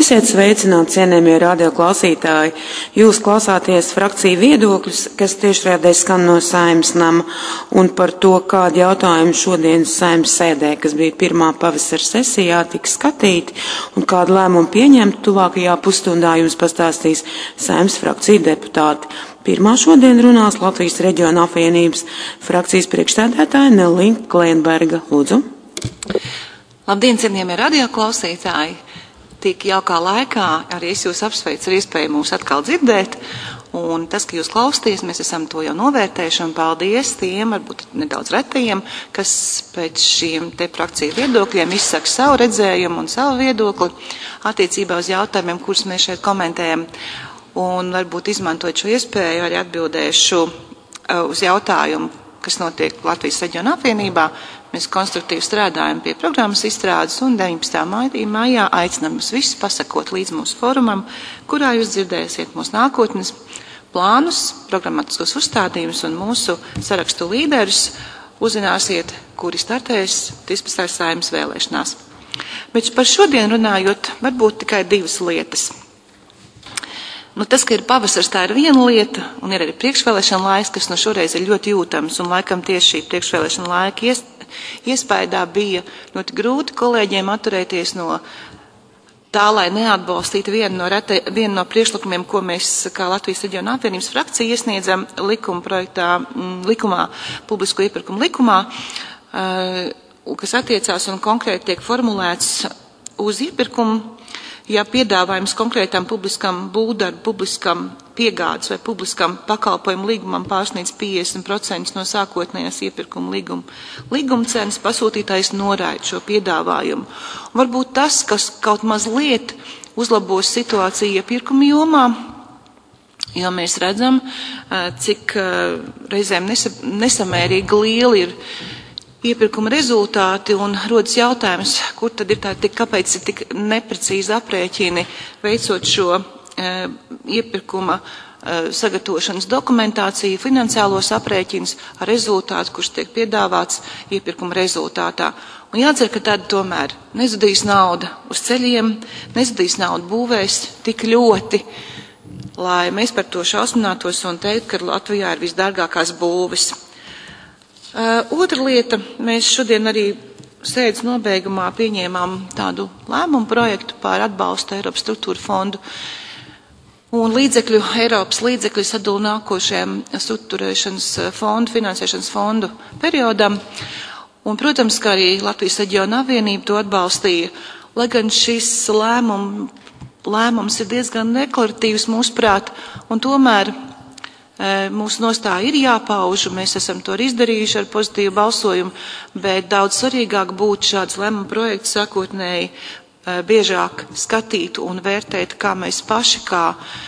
Esiet sveicināti, cienējamie radioklausītāji. Jūs klausāties frakciju viedokļus, kas tiešraidē skan no Saeimas nama, un par to, kādi jautājumi šodienas Saeimas sēdē, kas bija pirmā pavasara sesijā, tika skatīti, un kādu lēmumu pieņemt tuvākajā pusstundā jums pastāstīs Saeimas frakciju deputāti. Pirmā šodien runās Latvijas reģiona apvienības frakcijas priekšsēdētāja Nelīna Klēnberga. Lūdzu. Labdien, cienījamie radioklausītāji! Tik jaukā laikā arī es jūs apsveicu ar iespēju mūs atkal dzirdēt, un tas, ka jūs klausties, mēs esam to jau novērtējuši, un paldies tiem, varbūt nedaudz retajiem, kas pēc šiem te frakciju viedokļiem izsaka savu redzējumu un savu viedokli attiecībā uz jautājumiem, kurus mēs šeit komentējam, un varbūt izmantojot šo iespēju arī atbildēšu uz jautājumu, kas notiek Latvijas reģiona apvienībā. Mēs konstruktīvi strādājam pie programmas izstrādes un 19. maijā aicinām jūs visus pasakot līdz mūsu fórumam, kurā jūs dzirdēsiet mūsu nākotnes plānus, programmatiskos uzstādījumus un mūsu sarakstu līderus uzzināsiet, kuri startēs 13. Saeimas vēlēšanās. Bet par šodien runājot, varbūt tikai divas lietas. Tas, ka ir pavasars, tā ir viena lieta, un ir arī priekšvēlēšana laiks, kas šoreiz ir ļoti jūtams, un laikam tieši šī priekšvēlēšana laika iespējā bija ļoti grūti kolēģiem atturēties no tā, lai neatbalstītu vienu no priekšlikumiem, ko mēs kā Latvijas reģiona apvienības frakcija iesniedzam likumā, publisko iepirkumu likumā, kas attiecās un konkrēti tiek formulēts uz iepirkumu. Ja piedāvājums konkrētam publiskam būvdarbu, publiskam piegādes vai publiskam pakalpojumu līgumam pārsniedz 50% no sākotnējās iepirkuma līguma cenas, pasūtītājs noraida šo piedāvājumu. Un varbūt tas, kas kaut mazliet uzlabos situāciju iepirkuma jomā, jo mēs redzam, cik reizēm nesamērīgi lieli ir iepirkuma rezultāti un rodas jautājums, kur tad ir kāpēc ir tik neprecīzi aprēķini veicot šo iepirkuma sagatavošanas dokumentāciju, finansiālos aprēķinus ar rezultātu, kurš tiek piedāvāts iepirkuma rezultātā. Un jācer, ka tad tomēr nezudīs nauda uz ceļiem, nezudīs nauda būvēs tik ļoti, lai mēs par to šausminātos un teikt, ka Latvijā ir visdārgākās būves. Otra lieta, mēs šodien arī sēdes nobeigumā pieņēmām tādu lēmumu projektu par atbalstu Eiropas struktūra fondu un Eiropas līdzekļu sadala nākošajam struktūrēšanas fondu, finansēšanas fondu periodam. Un, protams, ka arī Latvijas reģiona apvienība to atbalstīja, lai gan šis lēmums ir diezgan deklaratīvs mūsuprāt, un tomēr mūsu nostāja ir jāpauž, un mēs esam to arī izdarījuši ar pozitīvu balsojumu, bet daudz svarīgāk būtu šāds lēmuma projekts sākotnēji biežāk skatīt un vērtēt, kā mēs paši, kā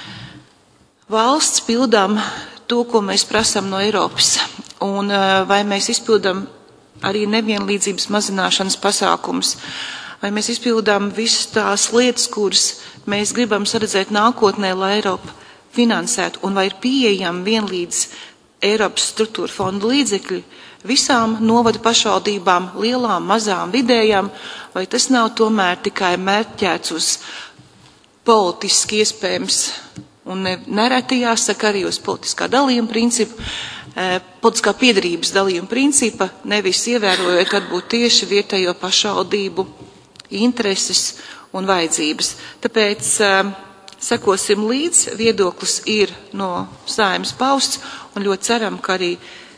valsts pildām to, ko mēs prasam no Eiropas, un vai mēs izpildam arī nevienlīdzības mazināšanas pasākums, vai mēs izpildām visas tās lietas, kuras mēs gribam saredzēt nākotnē, lai Eiropa finansēt, un vai ir pieejami vienlīdz Eiropas struktūra fondu līdzekļi visām novada pašvaldībām, lielām, mazām, vidējām, vai tas nav tomēr tikai mērķēts uz politiski iespējams, un nereti jāsaka arī uz politiskā dalījuma principu, politiskā piedarības dalījuma principa, nevis ievērojot, kad būtu tieši vietējo pašvaldību intereses un vajadzības. Tāpēc sekosim līdz, viedoklis ir no Saeimas pausts, un ļoti ceram, ka arī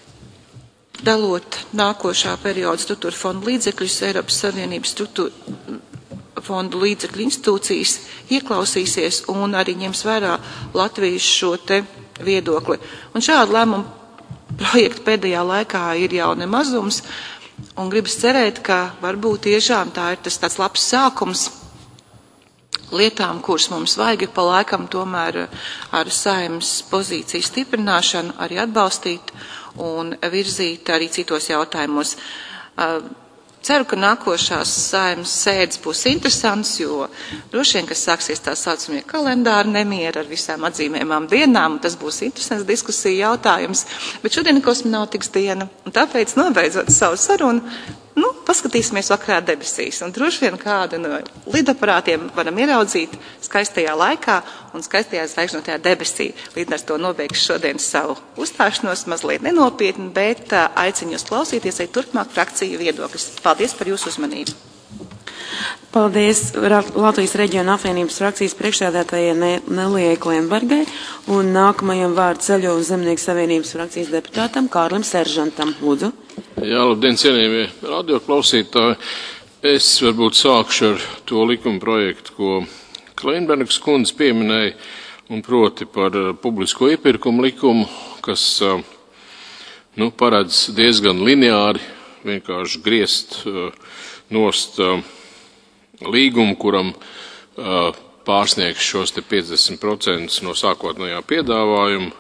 dalot nākošā perioda struktūra fondu līdzekļus, Eiropas Savienības struktūra fondu līdzekļu institūcijas ieklausīsies un arī ņems vērā Latvijas šo te viedokli. Un šādu lēmumu projektu pēdējā laikā ir jau nemazums, un gribas cerēt, ka varbūt tiešām tā ir tas tāds labs sākums lietām, kuras mums vajag pa laikam tomēr ar Saeimas pozīciju stiprināšanu arī atbalstīt un virzīt arī citos jautājumos. Ceru, ka nākošās Saeimas sēdes būs interesants, jo droši vien, kas sāksies tā saucamie kalendāri nemieri ar visām atzīmējumām dienām, un tas būs interesants diskusija jautājums. Bet šodien kosmonautikas diena, un tāpēc, nobeidzot savu sarunu, paskatīsimies vakarā debesīs. Un droši vien kādu no lidaparātiem varam ieraudzīt skaistajā laikā un skaistajā zvaigžņotajā debesī. Līdz ar to nobeigšu šodien savu uzstāšanos mazliet nenopietni, bet aicinu jūs klausīties arī turpmāk frakciju viedokļus. Paldies par jūsu uzmanību. Paldies Latvijas reģiona apvienības frakcijas priekšsēdētājai Nelijai Klembergai un nākamajam vārdu Ceļu un Zemnieku savienības frakcijas deputātam Kārlim Seržantam. Lūdzu. Jā, labdien, cienījamie radioklausītāji. Es varbūt sākšu ar to likuma projektu, ko Klembergas kundze pieminēja, un proti par publisko iepirkumu likumu, kas paredz diezgan lineāri vienkārši griezt nost līgumu, kuram pārsniegs šos te 50% no sākotnējā piedāvājuma.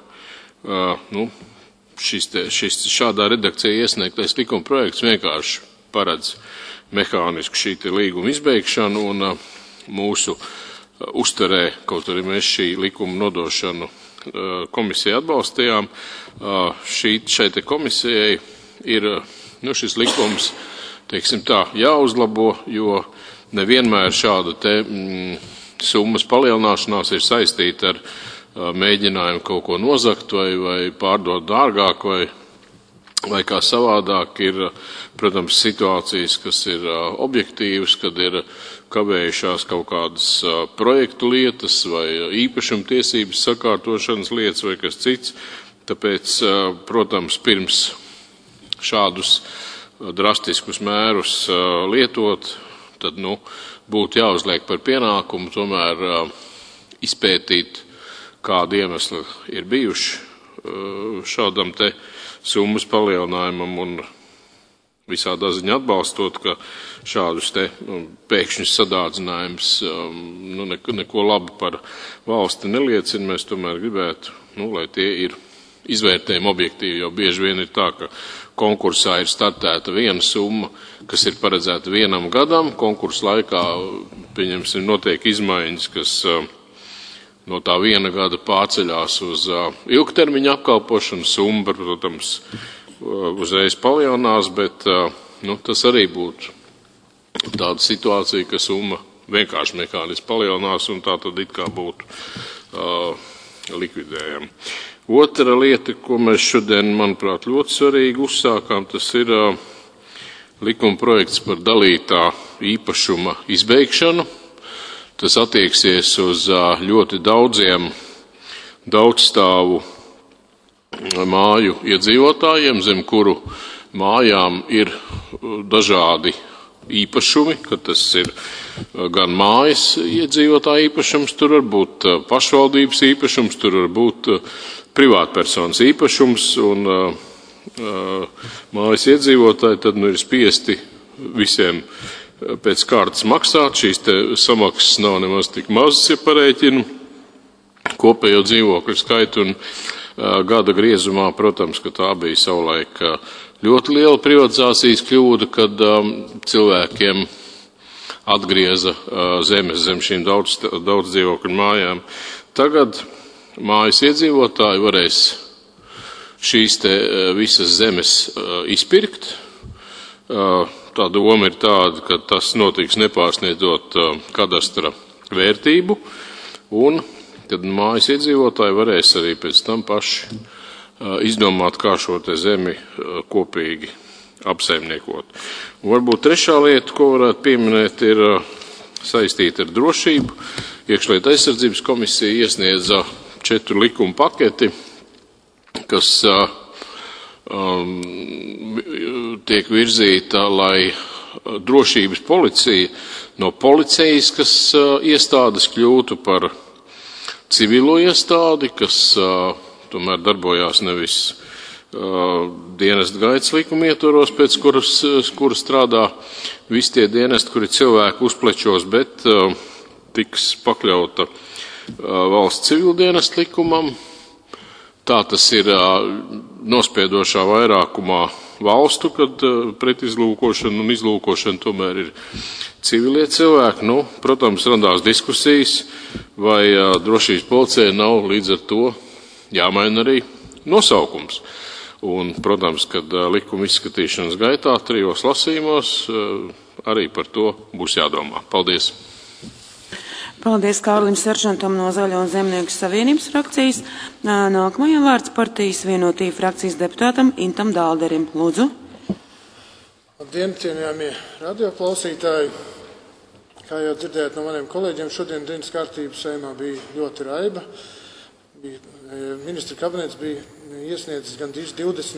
Šādā redakcijā iesniegtais likuma projekts vienkārši paredz mehānisku šī te līguma izbeigšanu un mūsu uztverē, kaut arī mēs šī likuma nodošanu komisijai atbalstījām. Šai te komisijai ir šis likums, teiksim tā, jāuzlabo, jo nevienmēr šāda te summas palielināšanās ir saistīta ar mēģinājumu kaut ko nozagt vai pārdot dārgāk vai kā savādāk. Ir, protams, situācijas, kas ir objektīvas, kad ir kavējušās kaut kādas projektu lietas vai īpašumtiesības sakārtošanas lietas vai kas cits. Tāpēc, protams, pirms šādus drastiskus mērus lietot, tad, būtu jāuzliek par pienākumu tomēr izpētīt, kādi iemesli ir bijuši šādam te summas palielinājumam un visādā ziņā atbalstot, ka šādus te pēkšņus sadārdzinājumus neko labi par valsti neliecina. Mēs tomēr gribētu, lai tie ir izvērtējumi objektīvi, jo bieži vien ir tā, ka konkursā ir startēta viena summa, kas ir paredzēta vienam gadam. Konkursa laikā, pieņemsim, notiek izmaiņas, kas no tā viena gada pārceļās uz ilgtermiņa apkalpošanu. Summa, protams, uzreiz palielinās, bet tas arī būtu tāda situācija, ka summa vienkārši mehāniski palielinās un tā tad it kā būtu likvidējama. Otra lieta, ko mēs šodien, manuprāt, ļoti svarīgi uzsākām, tas ir likuma projekts par dalītā īpašuma izbeigšanu. Tas attieksies uz ļoti daudziem daudzstāvu māju iedzīvotājiem, zem kuru mājām ir dažādi īpašumi, ka tas ir gan mājas iedzīvotāja īpašums, tur var būt pašvaldības īpašums, tur var būt privātpersonas īpašums, un mājas iedzīvotāji tad ir spiesti visiem pēc kārtas maksāt. Šīs te samaksas nav nemaz tik mazas, ja parēķinu kopējo dzīvokļu skaitu, un gada griezumā, protams, ka tā bija savulaik ļoti liela privatizācijas kļūda, kad cilvēkiem atgrieza zemes zem šīm daudz dzīvokļu mājām. Tagad mājas iedzīvotāji varēs šīs te visas zemes izpirkt. Tā doma ir tāda, ka tas notiks nepārsniedzot kadastra vērtību, un tad mājas iedzīvotāji varēs arī pēc tam paši izdomāt, kā šo te zemi kopīgi apsaimniekot. Un varbūt trešā lieta, ko varētu pieminēt, ir saistīta ar drošību. Iekšlietu aizsardzības komisija iesniedza 4 likuma paketi, kas tiek virzīta, lai drošības policija no policijaskas iestādes kļūtu par civilo iestādi, kas tomēr darbojās nevis dienesta gaitas likuma ietvaros, pēc kuras strādā visi tie dienesti, kuri cilvēku uzplečos, bet tiks pakļauta valsts civildienesta likumam. Tā tas ir nospiedošā vairākumā valstu, kad pretizlūkošana un izlūkošana tomēr ir civilie cilvēki. Protams, radās diskusijas, vai drošības policijai nav līdz ar to jāmaina arī nosaukums. Un, protams, kad likuma izskatīšanas gaitā 3 lasījumos arī par to būs jādomā. Paldies! Paldies Kārlim Seržantam no Zaļo un Zemnieku savienības frakcijas. Nākamajam vārds partijas Vienotība frakcijas deputātam Intam Dālderim. Lūdzu. Labdien, cienījamie radioklausītāji! Kā jau dzirdējāt no maniem kolēģiem, šodien dienas kārtība Saeimā bija ļoti raiba. Ministra kabinets bija iesniedzis gandrīz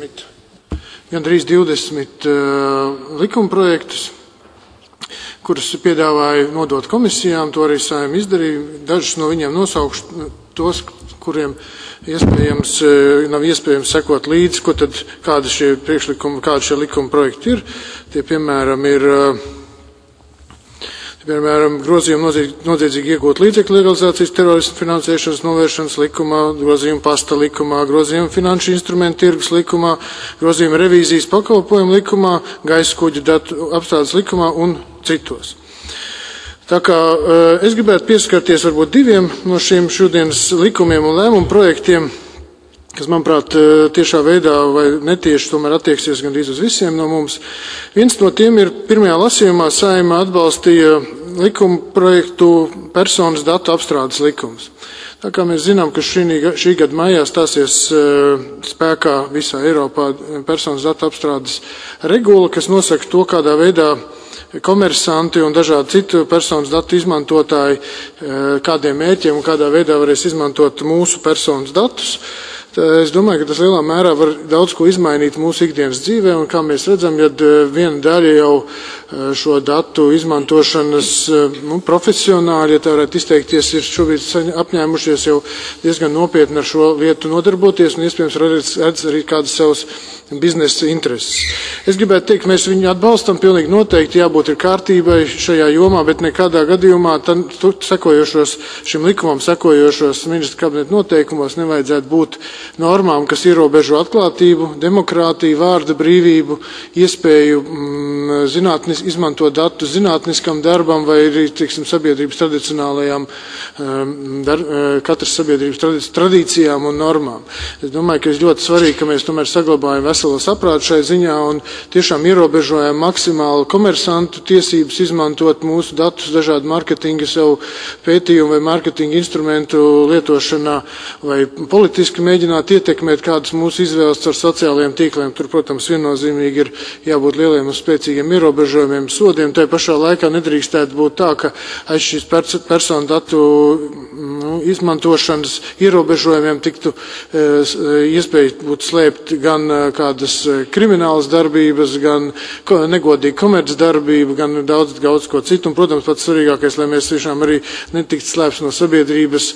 20 likumprojektus, kurus piedāvāja nodot komisijām, to arī Saeima izdarīja. Dažus no viņiem nosaukšu tos, kuriem iespējams nav iespējams sekot līdzi, kādi šie priekšlikumi, kādi šie likuma projekti ir. Tie, piemēram, grozījumi noziedzīgi iegūt līdzekļu legalizācijas, terorismu finansēšanas novēršanas likumā, grozījumi pasta likumā, grozījumi finanšu instrumentu tirgus likumā, grozījumi revīzijas pakalpojumu likumā, gaisa kuģu datu apstrādes likumā un citos. Tā kā es gribētu pieskarties varbūt 2 no šiem šodienas likumiem un lēmumu projektiem, kas, manuprāt, tiešā veidā vai netieši tomēr attieksies gandrīz uz visiem no mums. Viens no tiem ir pirmajā lasījumā Saeima atbalstīja likuma projektu personas datu apstrādes likums. Tā kā mēs zinām, ka šī gada maijā stāsies spēkā visā Eiropā personas datu apstrādes regula, kas nosaka to, kādā veidā komersanti un dažādi citu personas datu izmantotāji kādiem mērķiem un kādā veidā varēs izmantot mūsu personas datus. Es domāju, ka tas lielā mērā var daudz ko izmainīt mūsu ikdienas dzīvē, un kā mēs redzam, ja viena daļa jau šo datu izmantošanas profesionāļi, ja tā varētu izteikties, ir šobrīd apņēmušies jau diezgan nopietni ar šo lietu nodarboties, un iespējams redz arī kādas savas biznesa intereses. Es gribētu teikt, mēs viņu atbalstam, pilnīgi noteikti jābūt ir kārtībai šajā jomā, bet nekādā gadījumā šim likumam sekojošos ministra kabineta noteikumos nevajadzētu būt normām, kas ierobežo atklātību, demokrātiju, vārda brīvību, iespēju izmantot datus zinātniskam darbam vai arī, sabiedrības tradicionālajām, katras sabiedrības tradīcijām un normām. Es domāju, ka ir ļoti svarīgi, ka mēs tomēr saglabājam veselo saprātu šai ziņā un tiešām ierobežojam maksimāli komersantu tiesības izmantot mūsu datus dažādu marketinga savu pētījumu vai marketinga instrumentu lietošanā vai politiski mēģināt ietekmēt kādas mūsu izvēles ar sociālajiem tīkliem. Tur, protams, viennozīmīgi ir jābūt lieliem un spēcīgiem ierobežojumiem, sodiem. Tā pašā laikā nedrīkstētu būt tā, ka aiz šīs personu datu izmantošanas ierobežojumiem tiktu iespēja būt slēpt gan kādas kriminālas darbības, gan negodīga komercdarbība, gan daudz ko citu. Un, protams, pats svarīgākais, lai mēs tiešām arī netikt slēpts no sabiedrības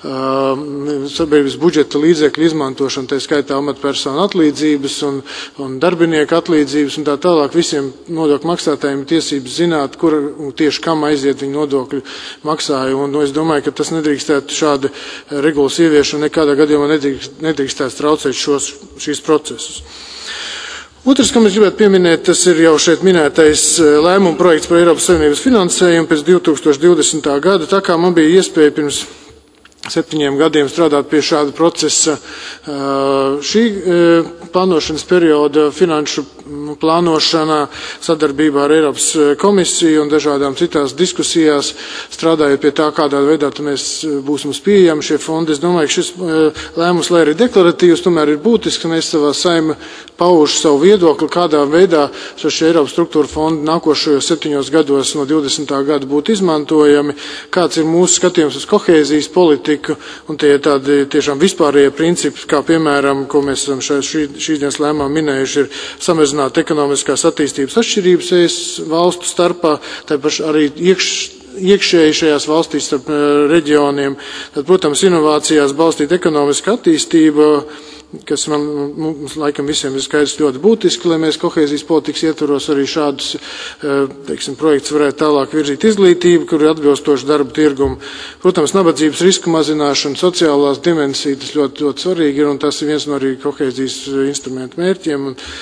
budžeta līdzekļu izmantošanu, tā skaitā amatpersonu atlīdzības un darbinieku atlīdzības un tā tālāk. Visiem nodokļu maksātājiem tiesības zināt, kur tieši kam aiziet viņu nodokļu maksājumu. Un es domāju, ka tas nedrīkstētu šāda regulas ieviešana nekādā gadījumā nedrīkstētu traucēt šīs procesus. Otrs, ko mēs gribētu pieminēt, tas ir jau šeit minētais lēmuma projekts par Eiropas Savienības finansējumu pēc 2020. gada. Tā kā man bija iespēja pirms 7 gadiem strādāt pie šāda procesa, šī plānošanas perioda finanšu plānošanā sadarbībā ar Eiropas komisiju un dažādām citās diskusijās, strādājot pie tā, kādā veidā mēs būsim pieejami šie fondi. Es domāju, ka šis lēmums, lai arī deklaratīvs, tomēr ir būtisks, ka mēs savā Saeima pauž savu viedokli, kādā veidā šie Eiropas struktūra fondi nākošajos 7 gados no 20. gada būtu izmantojami, kāds ir mūsu skatījums uz kohēzijas politiku, un tie ir tādi tiešām vispārējie principi, kā piemēram, ko mēs esam šīs dienas lēmumā minējuši, ir samazināt ekonomiskās attīstības atšķirības valstu starpā, tāpēc arī iekšēji šajās valstīs starp reģioniem. Tad, protams, inovācijās balstīt ekonomiska attīstība, kas mums laikam visiem ir skaidrs ļoti būtiski, lai mēs kohēzijas politikas ietvaros arī šādus, projekts varētu tālāk virzīt izglītību, kur ir atbilstoši darba tirgumu. Protams, nabadzības risku mazināšana, sociālās dimensijas, tas ļoti, ļoti svarīgi ir, un tas ir viens no arī kohēzijas instrumentu mērķiem.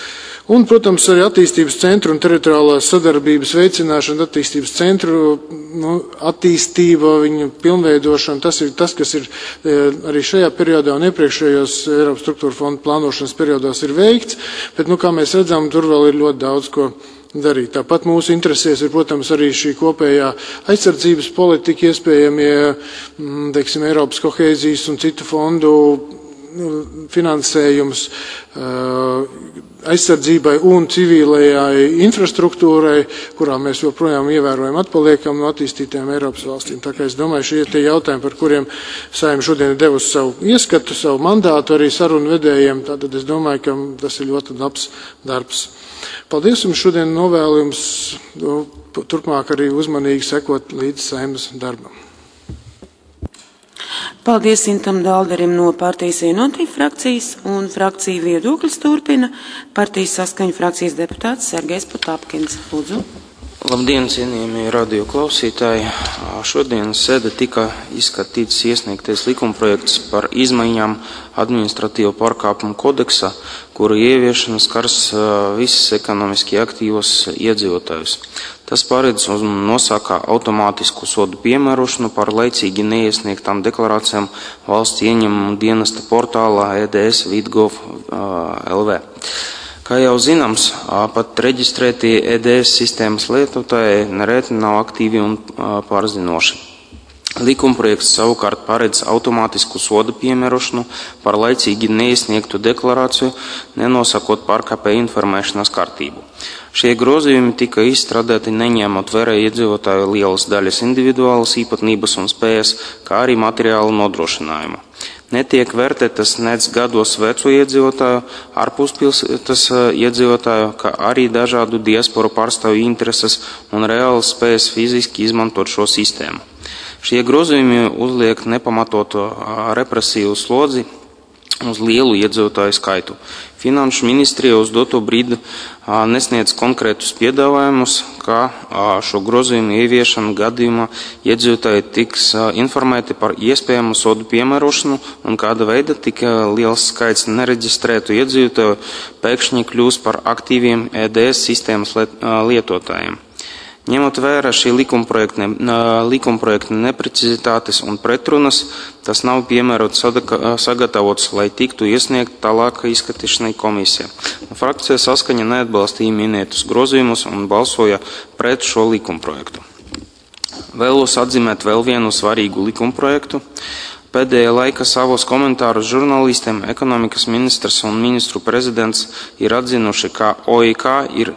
Un, protams, arī attīstības centru un teritoriālās sadarbības veicināšana, attīstības centru attīstība, viņu pilnveidošana, tas ir tas, kas ir arī šajā periodā un iepriekšējos Eiropas struktūra fonda plānošanas periodos ir veikts, bet, kā mēs redzam, tur vēl ir ļoti daudz ko darīt. Tāpat mūsu interesēs ir, protams, arī šī kopējā aizsardzības politika, iespējamie, teiksim, Eiropas kohēzijas un citu fondu finansējums aizsardzībai un civilajai infrastruktūrai, kurā mēs joprojām ievērojam atpaliekam no attīstītajām Eiropas valstīm. Tā kā es domāju, šie tie jautājumi, par kuriem Saeima šodien ir devusi savu ieskatu, savu mandātu arī sarunu vedējiem, tātad es domāju, ka tas ir ļoti labs darbs. Paldies jums šodien, novēlu jums turpmāk arī uzmanīgi sekot līdz Saeimas darbam. Paldies Intam Dalderim no Partijas Vienotība frakcijas, un frakcija viedoklis turpina Partijas Saskaņa frakcijas deputāts Sergejs Potapkins. Lūdzu. Labdien, cienījamie radio klausītāji! Šodienas sēde tika izskatīts iesniegtais likumprojekts par izmaiņām administratīvo pārkāpumu kodeksa, kuru ieviešana skars visas ekonomiski aktīvos iedzīvotājus. Tas paredz un nosaka automātisku sodu piemērošanu par laicīgi neiesniegtām deklarācijām valsts ieņēmumu dienesta portālā eds.vidgov.lv. Kā jau zināms, pat reģistrētie EDS sistēmas lietotāji nereti nav aktīvi un pārzinoši. Likumprojekts savukārt paredz automātisku sodu piemērošanu par laicīgi neiesniegtu deklarāciju, nenosakot pārkāpēju informēšanas kārtību. Šie grozījumi tika izstrādāti neņemot vērā iedzīvotāju lielas daļas individuālas īpatnības un spējas, kā arī materiālu nodrošinājumu. Netiek vērtētas nec gados veco iedzīvotāju, ārpuspilsētas iedzīvotāju, kā arī dažādu diasporu pārstāvju intereses un reālas spējas fiziski izmantot šo sistēmu. Šie grozījumi uzliek nepamatotu represīvu slodzi uz lielu iedzīvotāju skaitu. Finanšu ministrija uz doto brīdi nesniedz konkrētus piedāvājumus, kā šo grozījumu ieviešanu gadījumā iedzīvotāji tiks informēti par iespējamu sodu piemērošanu un kāda veida tik liels skaits nereģistrētu iedzīvotāju pēkšņi kļūs par aktīviem EDS sistēmas lietotājiem. Ņemot vērā šī likumprojekta neprecizitātes un pretrunas, tas nav piemērots sagatavots, lai tiktu iesniegt tālāka izskatīšanai komisija. Frakcija Saskaņa neatbalstīja minētus grozījumus un balsoja pret šo likumprojektu. Vēlos atzīmēt vēl vienu svarīgu likumprojektu. Pēdējā laika savos komentārus žurnālistiem ekonomikas ministrs un ministru prezidents ir atzinuši, ka OIK ir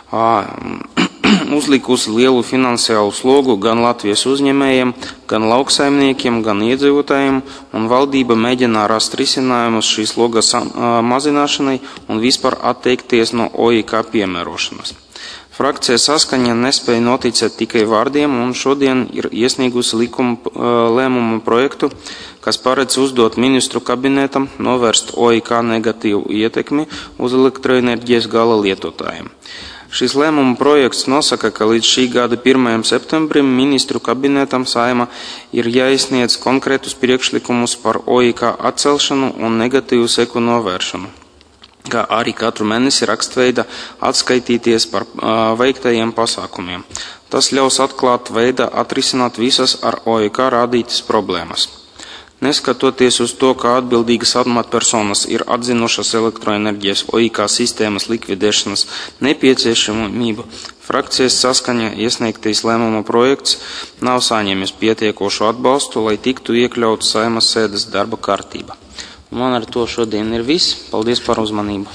uzlikusi lielu finansiālu slogu gan Latvijas uzņēmējiem, gan lauksaimniekiem, gan iedzīvotājiem, un valdība mēģina rast risinājumus šīs slogas mazināšanai un vispār atteikties no OIK piemērošanas. Frakcija Saskaņa nespēja noticēt tikai vārdiem un šodien ir iesniegusi lēmumu projektu, kas paredz uzdot ministru kabinetam novērst OIK negatīvu ietekmi uz elektroenerģijas gala lietotājiem. Šis lēmuma projekts nosaka, ka līdz šī gada 1. septembrim ministru kabinetam Saeima ir jāizsniedz konkrētus priekšlikumus par OIK atcelšanu un negatīvu seku novēršanu, kā arī katru mēnesi rakstveida atskaitīties par veiktajiem pasākumiem. Tas ļaus atklāt veidā atrisināt visas ar OIK rādītas problēmas. Neskatoties uz to, ka atbildīgas amatpersonas ir atzinušas elektroenerģijas OIK sistēmas likvidēšanas nepieciešamību, frakcijas Saskaņa iesniegtais lēmuma projekts nav saņēmis pietiekošu atbalstu, lai tiktu iekļauts Saeimas sēdes darba kārtība. Man ar to šodien ir viss. Paldies par uzmanību.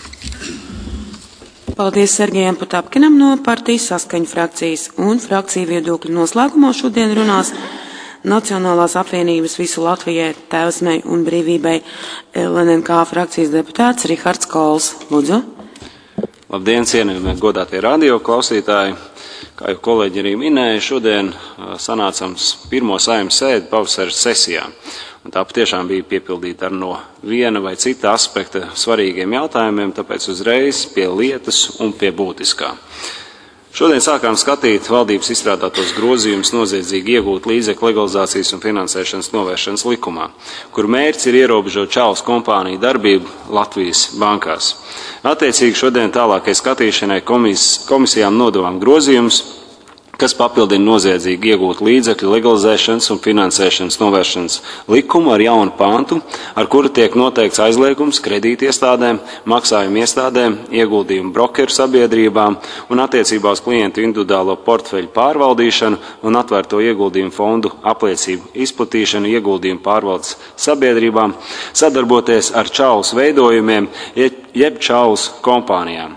Paldies Sergejam Potapkinam no Partijas Saskaņa frakcijas, un frakcija viedokļu noslēgumā šodien runās Nacionālās apvienības visu Latvijai, Tēvzemei un brīvībai LNNK frakcijas deputāts Rihards Kols. Lūdzu. Labdien, cienījamie godātie radio klausītāji. Kā jau kolēģi arī minēja, šodien sanācams pirmo Saeimas sēdi pavasara sesijā. Un tā patiešām bija piepildīta ar no viena vai cita aspekta svarīgiem jautājumiem, tāpēc uzreiz pie lietas un pie būtiskā. Šodien sākām skatīt valdības izstrādātos grozījumus noziedzīgi iegūt līdzekļu legalizācijas un finansēšanas novēršanas likumā, kur mērķis ir ierobežot čalas kompāniju darbību Latvijas bankās. Attiecīgi šodien tālākai skatīšanai komisijām nodevām grozījumus, kas papildina noziedzīgi iegūt līdzekļu legalizēšanas un finansēšanas novēršanas likumu ar jaunu pantu, ar kuru tiek noteikts aizliegums kredītiestādēm, maksājumu iestādēm, ieguldījumu brokeru sabiedrībām un attiecībā uz klientu individuālo portfeļu pārvaldīšanu un atvērto ieguldījumu fondu apliecību izplatīšanu ieguldījumu pārvaldes sabiedrībām, sadarboties ar čaulas veidojumiem, jeb čaulas kompānijām,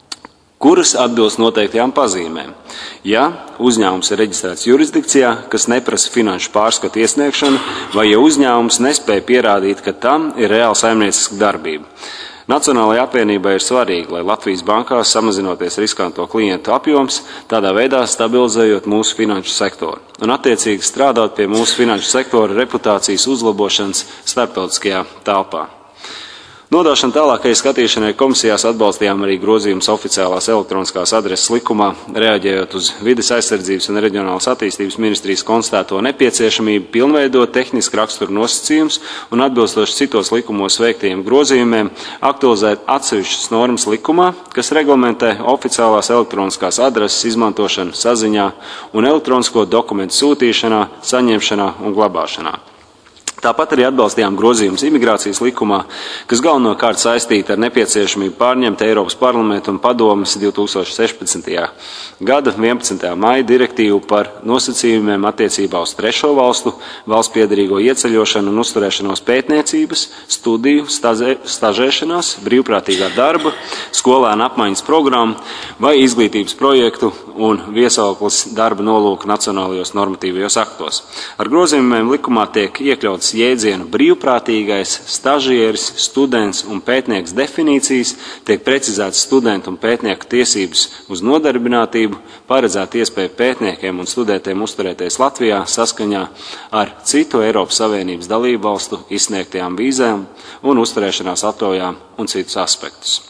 kuras atbilst noteiktajām pazīmēm. Ja uzņēmums ir reģistrēts jurisdikcijā, kas neprasa finanšu pārskatu iesniegšanu, vai ja uzņēmums nespēja pierādīt, ka tam ir reāla saimnieciska darbība. Nacionālajai apvienībai ir svarīgi, lai Latvijas bankās samazinoties riskanto klientu apjoms, tādā veidā stabilizējot mūsu finanšu sektoru un attiecīgi strādāt pie mūsu finanšu sektora reputācijas uzlabošanas starptautiskajā telpā. Nodošana tālākai skatīšanai komisijās atbalstījām arī grozījumus oficiālās elektroniskās adreses likumā, reaģējot uz Vides aizsardzības un reģionālas attīstības ministrijas konstatēto nepieciešamību pilnveidot tehniski raksturu nosacījumus un atbilstoši citos likumos veiktajiem grozījumiem aktualizēt atsevišķas normas likumā, kas reglamentē oficiālās elektroniskās adreses izmantošanu saziņā un elektronisko dokumentu sūtīšanā, saņemšanā un glabāšanā. Tāpat arī atbalstījām grozījumus imigrācijas likumā, kas galvenokārt saistīta ar nepieciešamību pārņemt Eiropas parlamenta un padomes 2016. Gada 11. maija direktīvu par nosacījumiem attiecībā uz trešo valstu, valstspiederīgo ieceļošanu un uzturēšanos pētniecības, studiju, stažēšanās, brīvprātīgā darba, skolēnu apmaiņas programmu vai izglītības projektu un viesauklas darba nolūku nacionālajos normatīvajos aktos. Ar grozījumiem likumā tiek iekļauts jēdzienu brīvprātīgais, stažieris, students un pētnieks definīcijas, tiek precizēts studentu un pētnieku tiesības uz nodarbinātību, paredzēt iespēju pētniekiem un studentiem uzturēties Latvijā saskaņā ar citu Eiropas Savienības dalību valstu izsniegtajām vīzēm un uzturēšanās atļaujām un citus aspektus.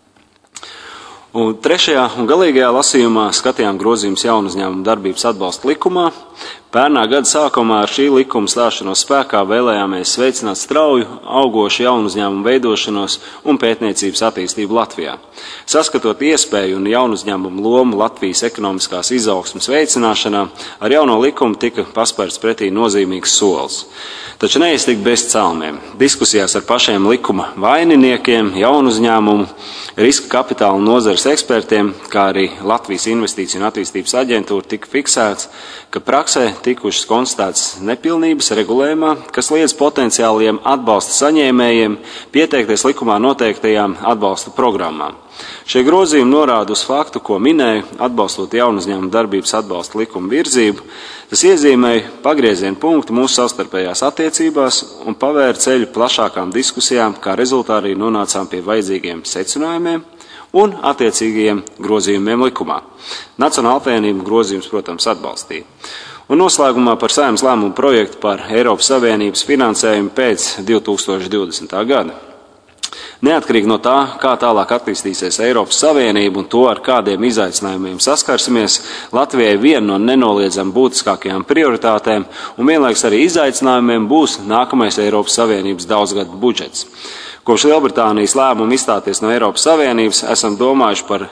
Un trešajā un galīgajā lasījumā skatījām grozījumus jaunu uzņēmumu darbības atbalsta likumā. Pērnā gada sākumā ar šī likuma stāšanos spēkā vēlējāmies veicināt strauju, augošu jaunu uzņēmumu veidošanos un pētniecības attīstību Latvijā. Saskatot iespēju un jaunu uzņēmumu lomu Latvijas ekonomiskās izaugsmes veicināšanā, ar jauno likumu tika paspērts pretī nozīmīgs solis. Taču neiztikt bez celmiem. Diskusijās ar pašiem likuma vaininiekiem, jaunu uzņēmumu, riska kapitāla nozares ekspertiem, kā arī Latvijas Investīciju un attīstības aģentūra tika fiksēts, ka praksē tikušas konstatētas nepilnības regulējumā, kas liedz potenciāliem atbalsta saņēmējiem pieteikties likumā noteiktajām atbalsta programmām. Šie grozījumi norāda uz faktu, ko minēju, atbalstot jaunu uzņēmumu darbības atbalsta likuma virzību. Tas iezīmēja pagriezienu punktu mūsu savstarpējās attiecībās un pavēra ceļu plašākām diskusijām, kā rezultātā arī nonācām pie vajadzīgiem secinājumiem un attiecīgajiem grozījumiem likumā. Nacionāla apvienība grozījums, protams, atbalstīja. Un noslēgumā par Saeimas lēmumu projektu par Eiropas Savienības finansējumu pēc 2020. gada. Neatkarīgi no tā, kā tālāk attīstīsies Eiropas Savienība un to, ar kādiem izaicinājumiem saskarsimies, Latvijai viena no nenoliedzami būtiskākajām prioritātēm un vienlaikus arī izaicinājumiem būs nākamais Eiropas Savienības daudzgadu budžets. Kopš Lielbritānijas lēmuma izstāties no Eiropas Savienības esam domājuši par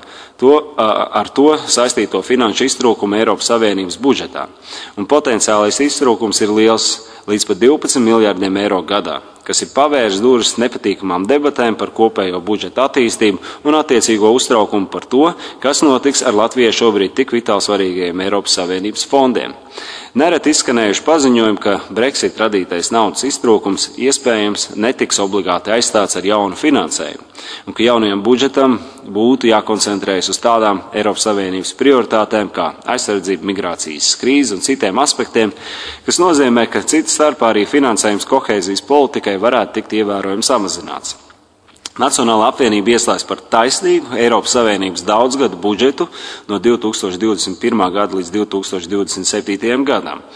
ar to saistīto finanšu iztrūkumu Eiropas Savienības budžetā. Un potenciālais iztrūkums ir liels līdz pat 12 miljardiem eiro gadā, kas ir pavērs durvis nepatīkamām debatēm par kopējo budžeta attīstību un attiecīgo uztraukumu par to, kas notiks ar Latvijai šobrīd tik vitāli svarīgajiem Eiropas Savienības fondiem. Nereti izskanējuši paziņojumi, ka Brexit radītais naudas iztrūkums iespējams netiks obligāti aizstāts ar jaunu finansējumu, un ka jaunajam budžetam būtu jākoncentrējas uz tādām Eiropas Savienības prioritātēm kā aizsardzība, migrācijas krīze un citiem aspektiem, kas nozīmē, ka citas starpā arī finansējums kohēzijas politikai varētu tikt ievērojami samazināts. Nacionālā apvienība iestājas par taisnīgu Eiropas Savienības daudzgadu budžetu no 2021. gada līdz 2027. gadam.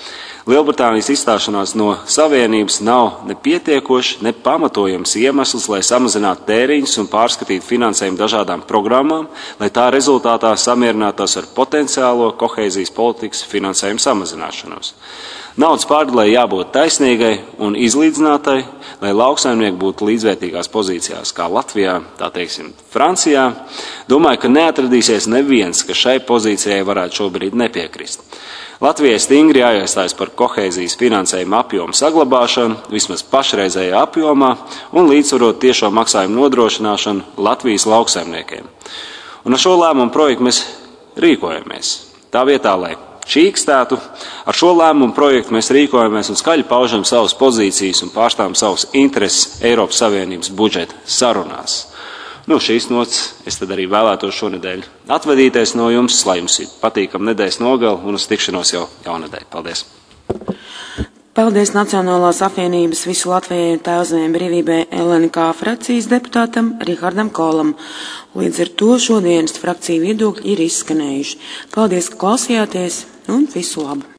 Lielbritānijas izstāšanās no Savienības nav ne pietiekoši, ne pamatojams iemesls, lai samazinātu tēriņus un pārskatītu finansējumu dažādām programmām, lai tā rezultātā samierinātos ar potenciālo kohēzijas politikas finansējumu samazināšanos. Naudas pārdalē jābūt taisnīgai un izlīdzinātai, lai lauksaimnieki būtu līdzvērtīgās pozīcijās kā Latvijā, tā teiksim, Francijā. Domāju, ka neatradīsies neviens, ka šai pozīcijai varētu šobrīd nepiekrist. Latvijai stingri jāiestājas par kohēzijas finansējuma apjomu saglabāšanu, vismaz pašreizējā apjomā, un līdzsvarot tiešo maksājumu nodrošināšanu Latvijas lauksaimniekiem. Un ar šo lēmumu projektu mēs rīkojamies. Tā vietā, lai čīkstētu, ar šo lēmumu projektu mēs rīkojamies un skaļi paužam savas pozīcijas un pārstāvam savus intereses Eiropas Savienības budžeta sarunās. Šīs nots es tad arī vēlētos šonedēļ atvadīties no jums, lai jums ir patīkama nedēļas nogala un uz tikšanos jau jaunedēļ. Paldies! Paldies Nacionālās apvienības Visu Latvijai un Tēvzemei brīvībai LNK frakcijas deputātam Rihardam Kolam. Līdz ar to šodienas frakciju viedokļi ir izskanējuši. Paldies, ka klausījāties un visu labu!